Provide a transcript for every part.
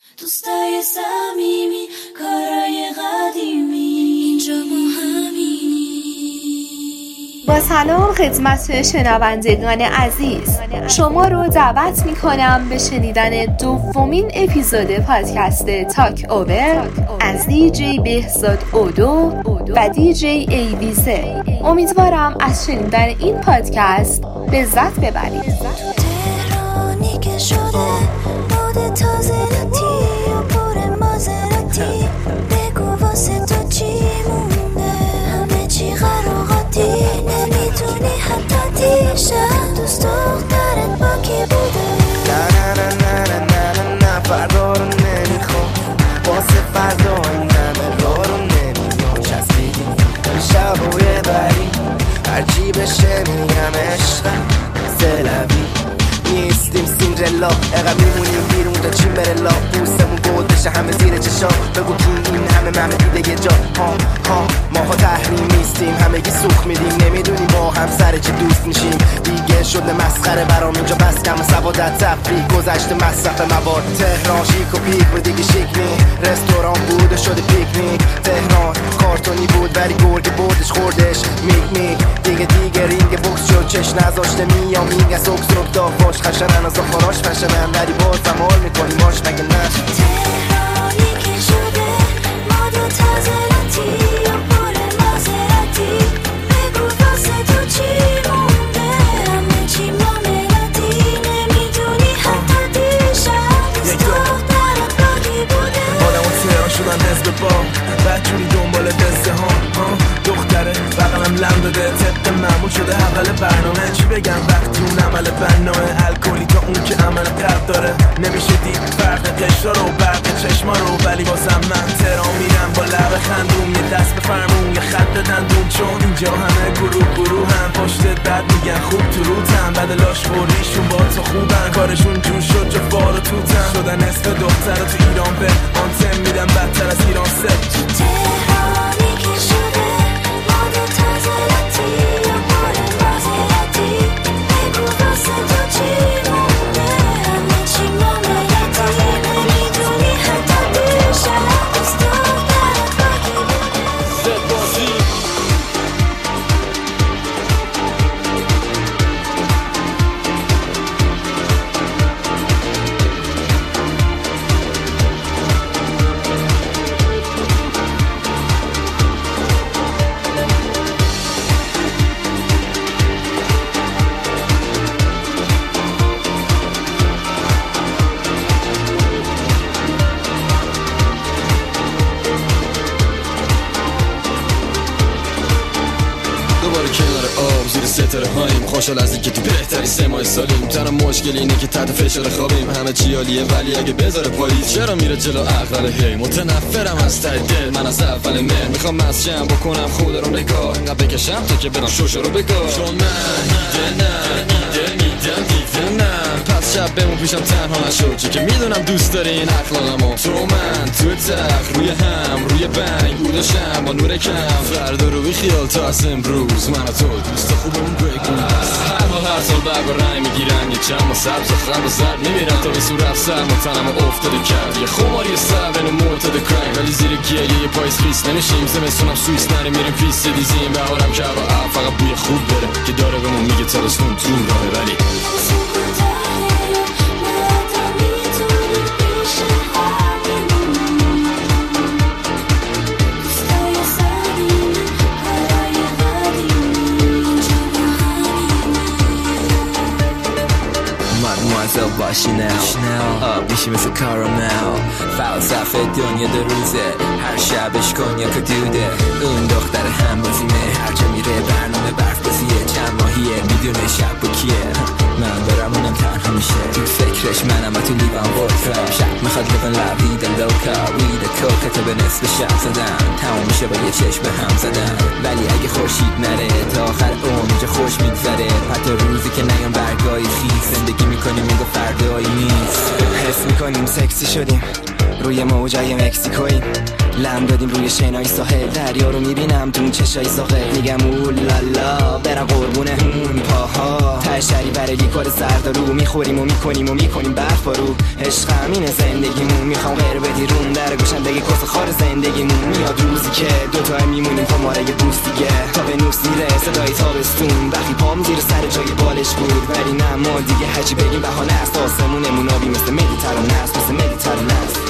دوستای صمیمی، کارای قدیمی، اینجا ما همینی. با سلام خدمت شنوندگان عزیز، شما رو دعوت میکنم به شنیدن دومین اپیزود پادکست تاک اوور از دیجی بهزاد اودو و دیجی ایویزه. امیدوارم از شنیدن این پادکست لذت ببرید. تهرانی که شده باد تازه راتی و پر مازراتی، بگو واسه تو چی مونده، همه چی قراقاتی، نمیتونی حتی دیشب دوست دخترت با کی بوده. نه نه نه نه نه نه نه فردا رو نمیخوام، واسه فردا این همه راه رو نمیام چسبیدیم شب و یه بری، هرچی بشه میگم عشقم سلوی نیستیم سیندرلا، اقا میمونیم بیرون تا چین بره لا، پوستمون گود بشه همه زیر چشا، بگو کی این همه دیده یه جا ماها تحریم نیستیم، همگی سوخ میدیم، نمیدونیم با هم سر چه دوست میشیم، دیگه شده مسخره برام اینجا بس کم سوادت تفریح گذشته مصرف مواد، تهران شیک و پیک و دیگه شیک نی، رستوران بود و شده پیکنیک، تهران کارتونی بود ولی گرگ بردش خوردش میگ دیگه رینگ بوکس شد، چش نذاشته میام میگه سوک داغاش خشنن از آخاراش فشنن، ولی بازم حال میکنی ماش مگه نه. تهرانی که شده ماد و تازراتی و پر مازراتی، بگو واسه تو چی مونده، همه چی معاملاتی، نمیدونی حتی دیشب دوست دخترت با کی بوده. آدم و تهران شدن حزب با بدجوری دنبال دسته ها، دختره بقلم لم داده طبق معمول شده اول برنامه، چی بگم وقتی اون عمل بناه الکلی تا اون که عمل قلب داره، نمیشه دید فرق قشرا رو برق چشما رو، ولی بازم من تهران میرم با لب خندون، یه دست به فرمون یه خط دندون، چون اینجا همه گروه هم پشت بد میگن خوب تو روتن، بعد لاش خوریشون با تو خوبن، کارشون جون شد جا فار و توتن، شدن نصف دختر تو ایران به آنتم میدن بدتر از ایران سه. تهرانی که شده ماد و تازراتی و پر مازراتی، بگو واسه تو چی مونده، همه چی معاملاتی، نمیدونی حتی دیشب دوست دخترت با کی بوده. ستاره هاییم خوشحال از اینکه تو بهتری 3 ماه سالیم، تنها مشکل اینه که تحت فشار خوابیم، همه چی عالیه ولی اگه بذاره پاییز چرا میره جلو عقل، هی متنفرم از ته دل، من از اول مهر میخوام مسجم بکنم خود رو نگاه، اینقدر بکشم تا که برم شوشو رو بگاه، چون من دیده نه پس شب بمون پیشم تنها نشد، چون که میدونم دوست داری این اخلاقمو، تو من تو تخت روی هم روی بنگ بودشم با نور کم، فردا رو بی خیال تا از امروز من و تو دوست خوبمون بگو، هر سال برگ و رنگ میگیرن، یه چند ما سبز و خرم و زرد میمیرن، تا به صورت سر متنم و افتاده کرد، یه خماری سر بین معتاد کرنگ، ولی زیر گیه یه پاییز خیست نمیشیم، زمستونم سویس نریم میریم پیست دیزیم، بهارم که هوا فقط بوی خوب بره، که داره بهمون میگه تابستون تو راهه، ولی Mademoiselle با شنل آب میشی مثل کارامل، فلسفه دنیا 2 روزه، هر شبش کنیاک و دوده، اون دختر همبازیمه، هر جا میره برنامه برف بازیه، چند ماهیه میدونه شب با کیه، من برم اونم تنها میشه، تو فکرش منم و تو لیوان وایفرم، شب میخواد لبن لبید لوکا وید کوکا تا به نصف شب زدن، تمام میشه با یه چشم هم زدن، ولی اگه خورشید نره تا آخر اونجا خوش میگذره، حتی روزی که نیام برگای خیز، زندگی میکنیم میگو فردایی نیست، حس میکنیم سکسی شدیم، روی موجای مکزیکویی لم دادیم روی شنای ساحل دریا رو میبینم تو اون چشای ساحل میگم اولالا برم قربونه اون پاها تشری برای لیکار زردارو میخوریم و میکنیم برف بارو عشق همینه زندگیمون میخوام غیر بدی روم در گوشم بگی کس خار زندگیمون میاد روزی که دوتا میمونیم تا ماره بوس دیگه تا به نوس میره صدای تابستون وقتی پام زیر سر جای بالش بود ولی نه ما دیگه هرچی بگیم بهانه است آسمونمون آبی مثل مدیترانه است مثل مدیترانه است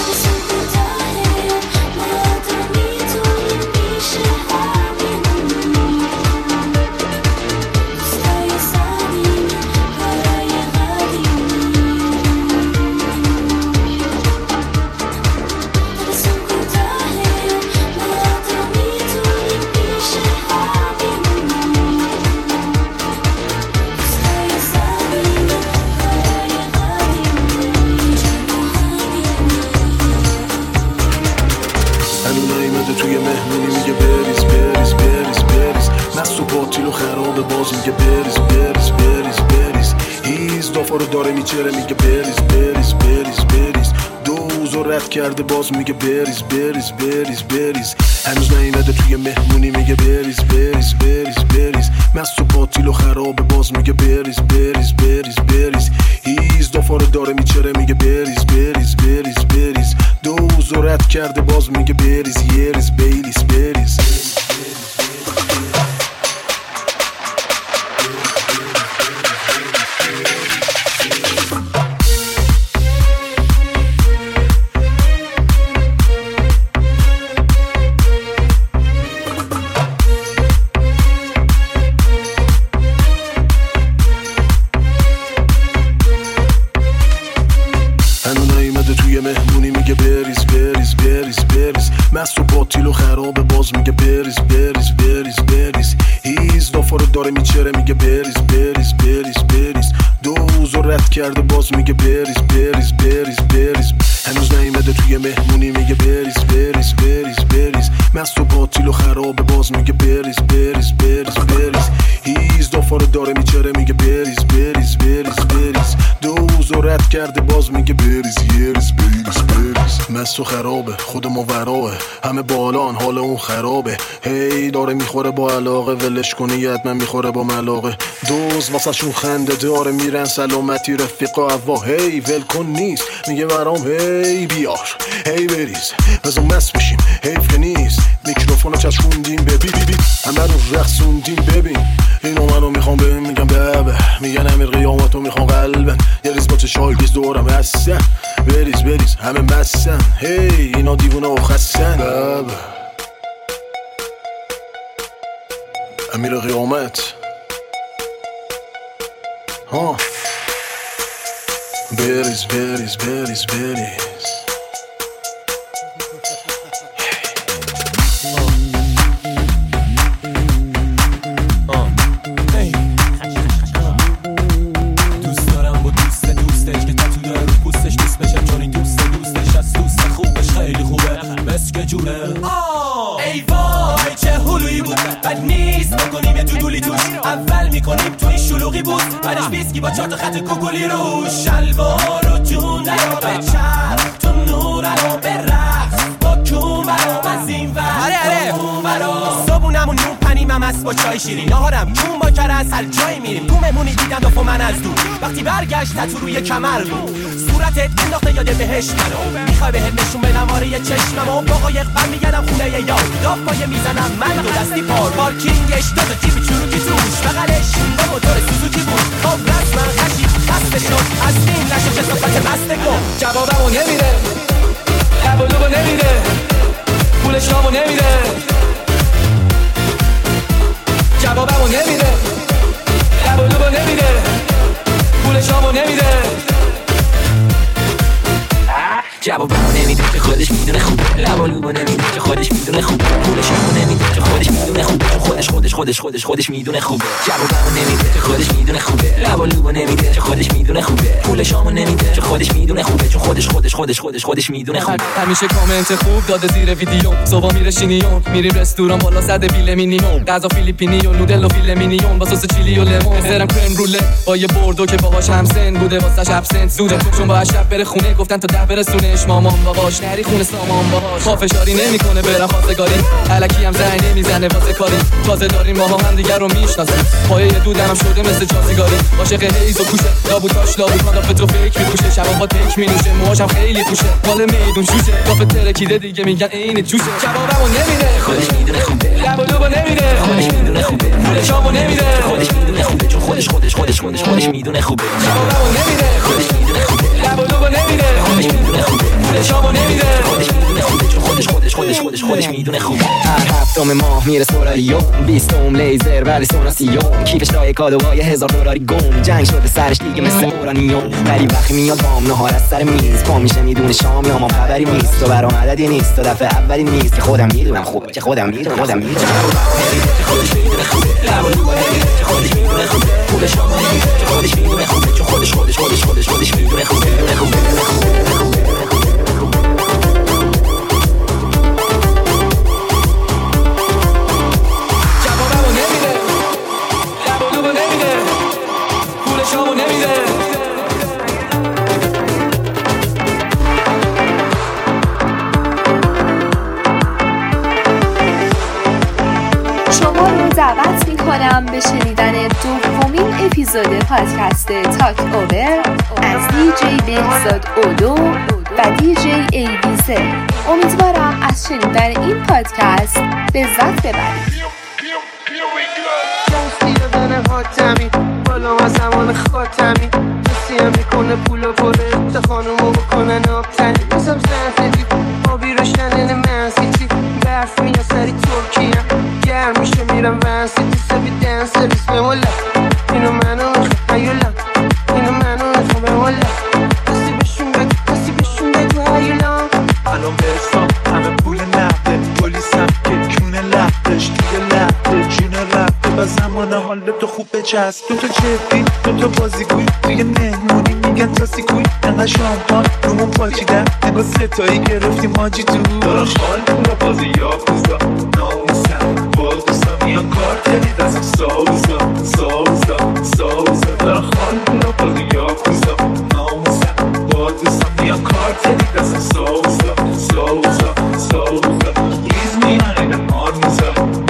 توی مهمونی میگه بریز بریز بریز بریز نست و باطیل و خرابه باز میگه بریز بریز بریز بریز هیز دافا رو داره میچره میگه بریز بریز بریز بریز دوز و رد کرده باز میگه بریز بریز بریز بریز هنوز نیمده توی مهمونی میگه بریز بریز بریز بریز مست و باطیل و خرابه باز میگه بریز بریز بریز بریز هیز دافا رو داره میچره میگه بریز بریز بریز بریز دوز و رد کرده باز میگه بریز یریز بیلیس بریز مهمونی میگه بریز بریز بریز بریز مست و باطیل و خرابه باز میگه بریز بریز بریز بریز هیز دافا رو داره میچره میگه بریز بریز بریز بریز دوز و رد کرده باز میگه بریز بریز بریز بریز هنوز نیمده توی مهمونی میگه بریز بریز بریز بریز مست و باطیل و خرابه باز میگه بریز بریز بریز بریز هیز دافا رو داره میچره میگه بریز بریز بریز بریز دوز و رد کرده باز میگه بریز یریز بیلیس بریز مست و خرابه خود ما وراه همه بالان حال اون خرابه هی داره میخوره با علاقه ولش کنی حتما میخوره با ملاقه دوز واسه شون خنده داره میرن سلامتی رفیقا هوا هی ول کن نیست میگه برام هی بیار هی بریز بزن مست بشیم حیف که نیست میکروفونو چشوندیم ببی بی بی همه رو رقصوندیم ببین اینو منو میخوام ببین میگم بابه میگن امیر قیامتو میخوام قلبن یه ریز با چشای گیز دورم هستن بریز بریز همه مستن هی اینا دیوونه و خستن بابه امیر قیامت ها بریز بریز بریز بریز ای وای چه هلویی بود بد نیست بکنیم یه دودولی توش اول میکنیم تو این شلوغی بود بعدش بیسکی با 4 تا خط کوکولی روش شلوار و جون درو به چرخ تو نور رو به رقص با کون برام از این ور کون برام صبونمون نون پنیم هم از با چای شیرین نهارم کون با کره از هر جایی میریم تو مهمونی دیدم دافو من از دور وقتی برگشت تو روی کمر بود صورتت انداخته یاده بهش منو میخوای بهت نشون بدم آره یه چشمم و با قایق برمیگردم خونه یار دافای میزنم من دو دستی پارکینگش 2 تا جیب چروکی توش بغلش با موتور سوزوکی بود خب رسما خشی خسته شد از این نشو کسافت مستگو جوابمو نمیده لبولوبو نمیده پولش رامو نمیده جوابمو نمیده لبولوبو نمیده پولش رامو نمیده جوابمو نمیده که خودش میدونه خوبه لبولوبو نمیده که خودش میدونه خوبه پولشو نمیده که خودش میدونه خوبه خودش میدونه خوبه جوابمو نمیده که خودش میدونه خوبه لبالوبو نمیده که خودش میدونه خوبه پولشامو نمیده که خودش میدونه خوبه چون خودش میدونه خوبه همیشه کامنت خوب داده زیر ویدیو صبح میره شینیون میریم رستوران بالا صد بیل مینیمم غذا فیلیپینی و نودل و فیل مینیون با سس چیلی و لیمون زرم کرم روله با یه بردو که باهاش همسن بوده واسش ابسنت زوده چون با شب بره خونه گفتن تا 10 برسونش مامان باباش نری خونه سامان باهاش پافشاری نمیکنه برم خواستگاری الکی هم زنگ نمیزنه واسه کاری تازه داریم ماها هم دیگه رو میشناسیم پایه دودنم شده مثل چاسیگاری عاشق هیز و کوشه لابوتاش لابوتان دافت رو فکر میپوشه شبا با تک مینوشه موهاشم خیلی پوشه مال میدون شوشه دافت ترکیده دیگه میگن عین جوشه جوابمو نمیده خودش میدونه خوبه لبالوبو نمیده خودش میدونه خوبه پولشامو نمیده خودش میدونه خوبه چون خودش میدونه خوبه جوابمو نمیده خودش میدونه خوبه لبالوبو نمیده خودش میدونه خوبه پولشامو نمیده خودش میدونه خوبه چون خودش میدونه خوبه هر هفتم ماه میره سوراریوم 20 لیزر ولی سوناسیوم کیفش لای کادوهای $1000 گم جنگ شده سرش دیگه مثل اورانیوم ولی وقتی میاد بام نهار از سر میز پا میشه میدونه شام یا ما خبری نیست تو برام عددی نیست تو دفعه اولی نیست که خودم میدونم خوبه که خودم میدونم خودش میدونه خوبه لبالوبو نمیده که خودش میدونه خوبه پولشامو نمیده که خودش میدونه خوبه چون خودش میدونه خوبه دعوت میکنم به شنیدن دومین اپیزود پادکست تاک اوور از دیجی بهزاد اولو و دیجی ایبیزه. امیدوارم از شنیدن این پادکست لذت ببرید. حاتمی بالا از زمان خاتمی نسیم میکنه پول و پره تا خانومو بکنن آبتنی بسم زن دید آبی روشنن منسیتی برف میاد سری ترکیه گرم میشه میرم ونسیتی سبی دن سرویس بمولا اینو منو میخوام هیولا اینو منو میخوام بمولا کسی بشون بگو هیولا الان برسام همه پول نقده پلیسم که کونه لحظش توی لحظه جون رفته و زمان حال تو خوب بچست تو جدی تو بازیگوی توی مهمونی میگن تاسیگوی انقدر شامپان رومون پاچیدن انگاه ستایی گرفتیم حاجی تو دارم خال پورا بازی یافوزا ناموسم با دوستم میان کار کنید ازم ساوزا دارم خال پورا بازی یافوزا ناموسم با دوستم میان کار کنید ازم ساوزا ریز میان اینه مارموزا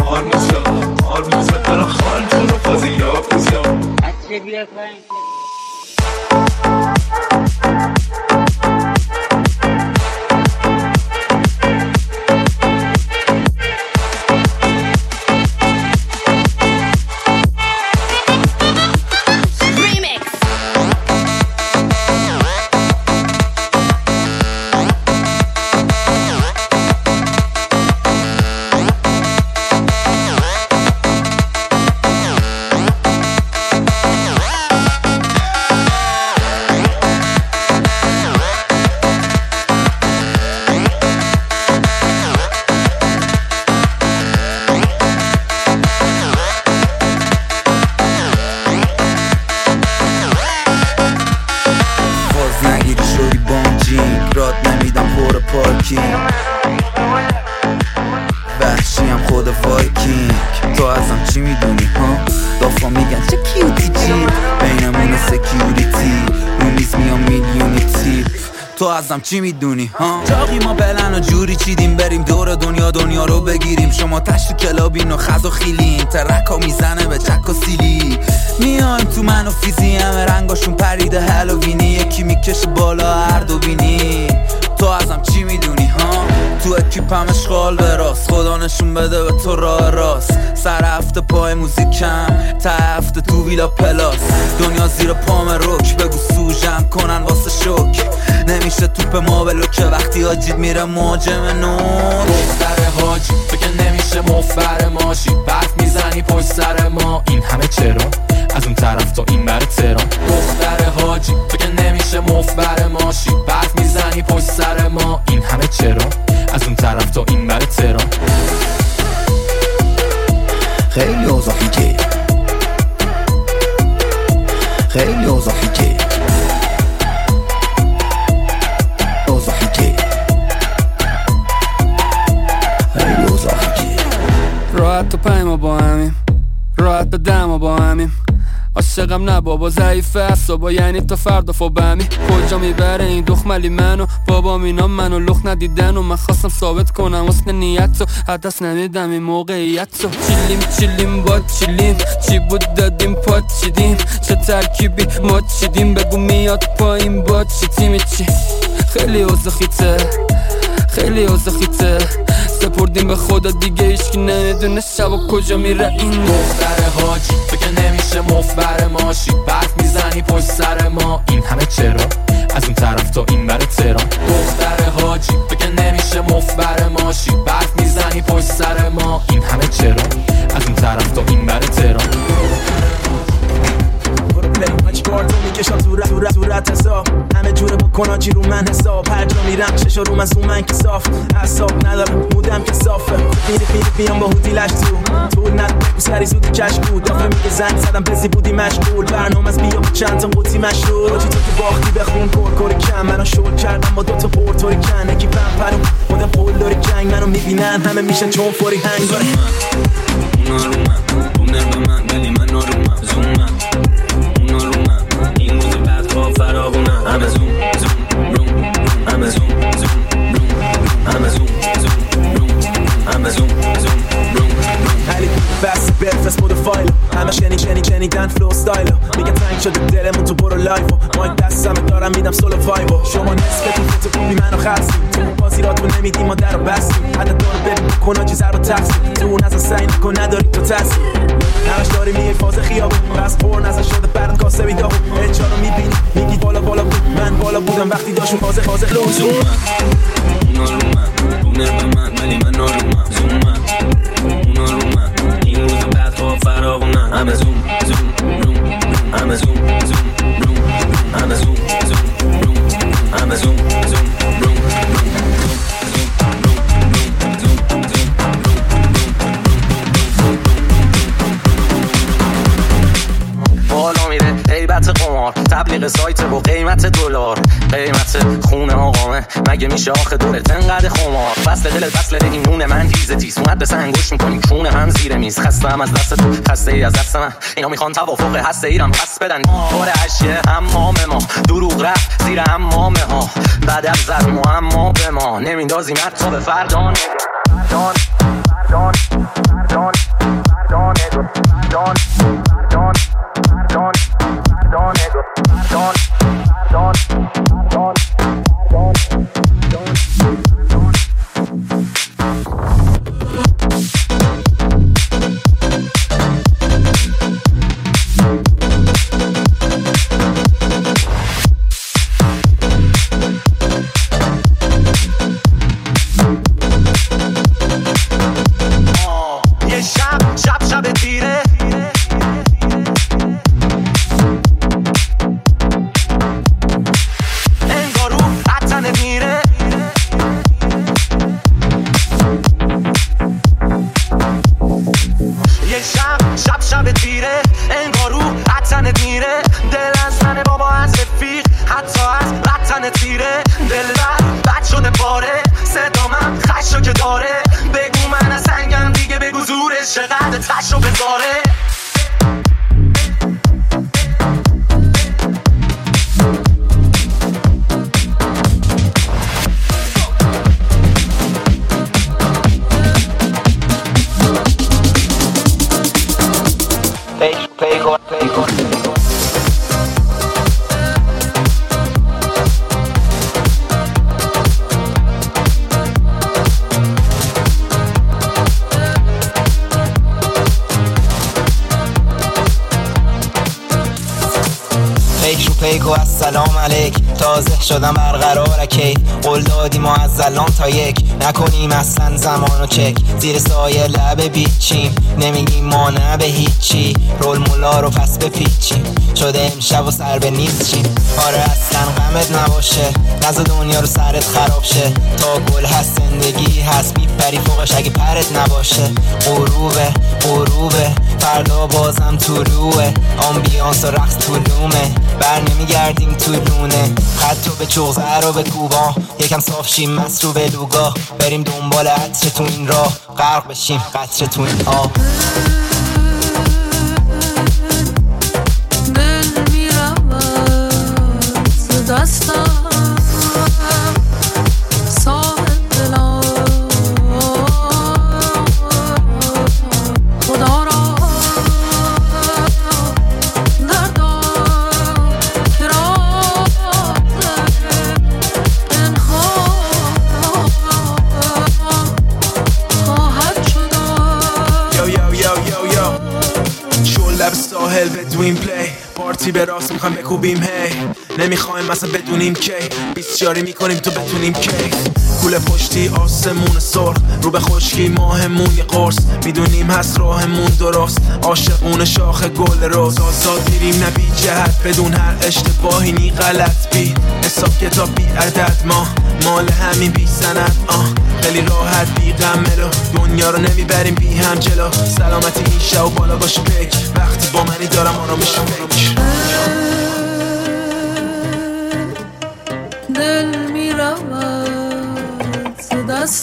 دارم خال پورا بازی یافوزا وحشیم خود وایکینگ تو ازم چی میدونی ها دافا میگن چه کیوتی جی بینمون سکیوریتی رو میز میام میلیونی تیپ تو ازم چی میدونی ها جاقی ما بلن و جوری چیدیم بریم دور دنیا رو بگیریم شما تشت کلابین و خز و خیلین ترکا میزنه به چک و سیلی میایم تو من و فیزی همه رنگاشون پریده هالووینی یکی میکشه بالا هر دو بینی تو ازم چی میدونی ها تو اکیپم اشغال به راست خدا نشون بده به تو راه راست سر هفته پای موزیکم تا هفته تو ویلا پلاس دنیا زیر پام روک بگو سوژم کنن واسه شوک نمیشه توپ ما بلوکه وقتی حاجید میره مهاجم نور دختر حاجی فکر نمیشه مفبر ماشی برف میزنی پشت سر ما این همه چرا از اون طرف تا این بر تهران دختر حاجی فکر نمیشه مفبر ماشی برف میزنی پشت سر ما این همه چرا از اون طرف تا این بر تهران عاشقم نه بابا ضعیفه اعصابا، یعنی تا فردا فوبمی کجا میبره این دخملی منو بابا اینا منو لخ ندیدن و من خواستم ثابت کنم حسن نیت رو حدث نمیدم این موقعیت رو. چیلیم با چیلیم چی بود دادیم پات چیدیم چه ترکیبی ما چیدیم بگو میاد پایین با چی تیمی چی. خیلی اوزخیته خیلی اوزخیته سپردیم به خدا دیگه ایشکی نمیدونه شبا کجا میره این دختر حاجی فکر نمیشه مفبر ماشی برف میزنی پشت سر ما این همه چرا از اون طرف تا این بر تهران. دختر حاجی فکر نمیشه مفبر ماشی برف میزنی پشت سر ما این همه چرا از اون طرف تا این بر تهران. تو میکشم صورت حساب همه جوره بکنن چی رو من حساب هر جا میرم چشا رو من سومن که صاف حساب ندارم مودم که صافه میام با هودی لش طول ند سری زودی کش بود دفعه میگه زنگ زدم بزی بودی مشغول برنامه از بیا چند تا قوطی مشروع چی تو باختی بخون کور کم منو شل کردم با دوتا پورتوری کن اکی پرم خودم پول داری جنگ منو میبینن همه میشن چون فوری هنگ داره اونا رو من بومنر به من ولی من نارومم زومم اونا رو من این روز بعد ها فراغونم همه زوم روم همه زوم روم همه زوم روم همه زوم روم علی بس برفس مود فایل همه شنیدن فلو ستایل میگه تنگ شده دلمون تو برو لایف مایک دستم دارم میدم سولو وایبو شما نسبتون فوتوکوپی منو خرسیم تو بازیراتون نمیدیم ما درو بستیم حد دارو ببین کن چیز رو تقسیم تو اون از سعی نکن نداری تو تاثیر همش داری میگه فاز خیابون بس پر نظر شده برد کاسه بیداغ اچا رو میبینی میگی بالا بود من بالا بودم وقتی داشون فاز لوزوم اونا رو من بومنر به من ولی من نارومم زومم اونا رو من این روز بعد ها فراغونم همه زوم روم همه زوم روم همه زوم روم همه زوم روم بالا میره هیبت قمار تبلیغ سایت و قیمت دلار قیمت خونه آقامه مگه میشه آخه دوره تنقدر خمار فصل دل فصل این نون من تیزه تیز اومد به سنگوش میکنیم چونه هم زیر میز خستم از دست تو خسته ای از دست من اینا میخوان توافق هسته ایرم پس بدن باره عشیه همام ما دروغ رفت زیر همامه ها بعد از زد معما به ما نمیندازیم حتی به فردان پیکو السلام علیک تازه شدم برقرار کی قول دادی ما از الان تا یک نکنیم اصلا زمانو چک زیر سایه لب بیچیم نمیگیم ما نه به هیچی رول مولا رو پس بپیچیم شده امشب و سر به نیست چیم آره اصلا غمت نباشه نزا دنیا رو سرت خراب شه تا گل هست زندگی هست میپری فوقش اگه پرت نباشه غروبه فردا بازم طلوعه آمبیانس و رقص طولومه بر نمیگردیم تو لونه خط رو به چغزه رو به کوبا یکم صاف شیم مست رو به لوگا بریم دنبال عطر تو این راه غرق بشیم قطر تو این آب دستم صاحب دلم خدا را دردم که راز انها خواهد شدم. یو یو یو یو یو شو لب ساحل بدوین پلی پارتی به راست میخوایم بکوبیم هی نمیخوایم مثلا بدونیم کی 20 جاری میکنیم تو بتونیم کی کوله پشتی آسمون سرخ رو به خشکی ماهمون یه قرص میدونیم هست راهمون درست عاشقون شاخ گل روز آزاد میریم نه بی جهت بدون هر اشتباهی نی غلط بی حساب کتاب بی عدد ما مال همین بی سند خیلی راحت بی غم ملو دنیا رو نمیبریم بی هم جلو سلامتی این شو بالا باشه پک وقتی با منی دارم آرامش فکر دل می رود ز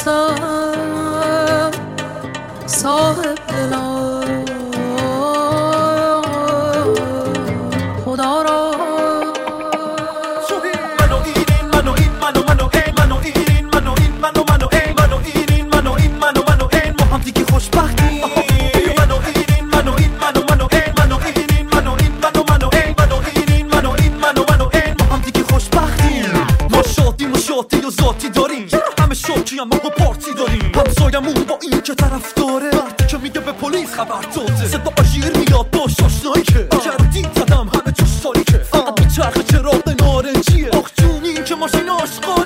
دستم صاحب دلم خدا را خوشبختی و ذاتی داریم همه شوکی هم با پارتی داریم همسایمون با این که طرف داره وقتی که میگه به پلیس خبر داده صدا آژیر میاد باش آشنایی که کردی زدم همه جوش سالی که فقط میچرخه چراغ نارنجیه آخ جونی که ماشین عاشقا